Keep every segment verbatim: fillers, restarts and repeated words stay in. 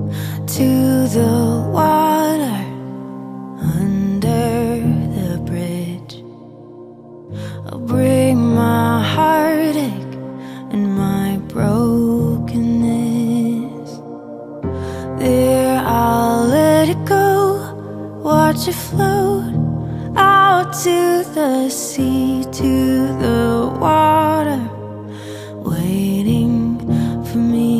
to the water under the bridge. I'll bring my heartache and my brokenness. There I'll let it go, watch it float out to the sea, to the water, waiting for me.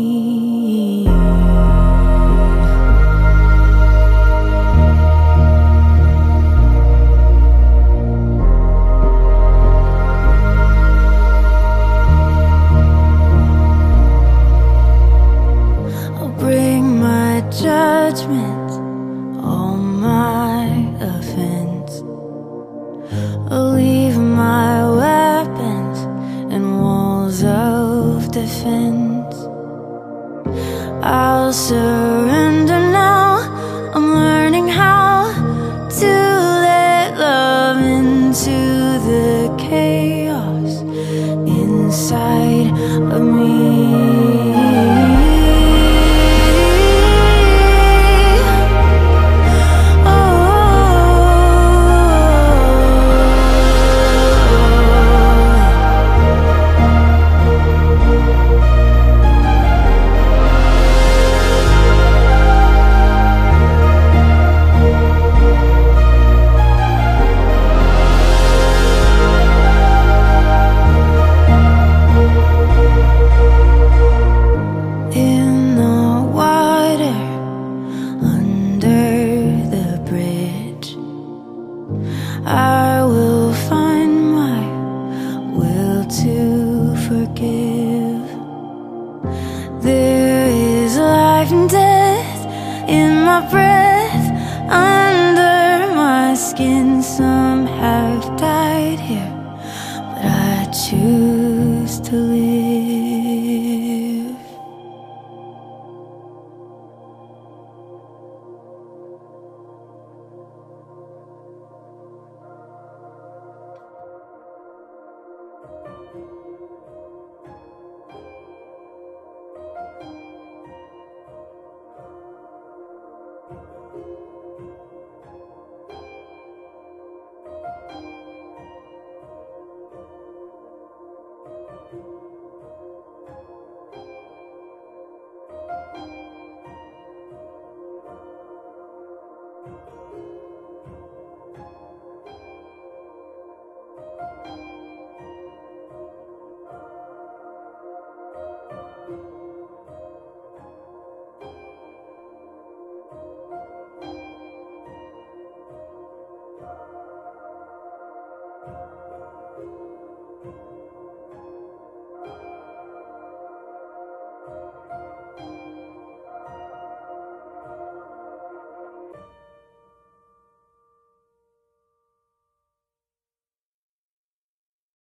I'll bring my judgment, all my offense. I'll leave my weapons and walls of defense. I'll surrender now. I'm learning how to let love into the chaos inside of me. I will find my will to forgive. There is life and death in my breath, under my skin. Some have died here, but I choose to live.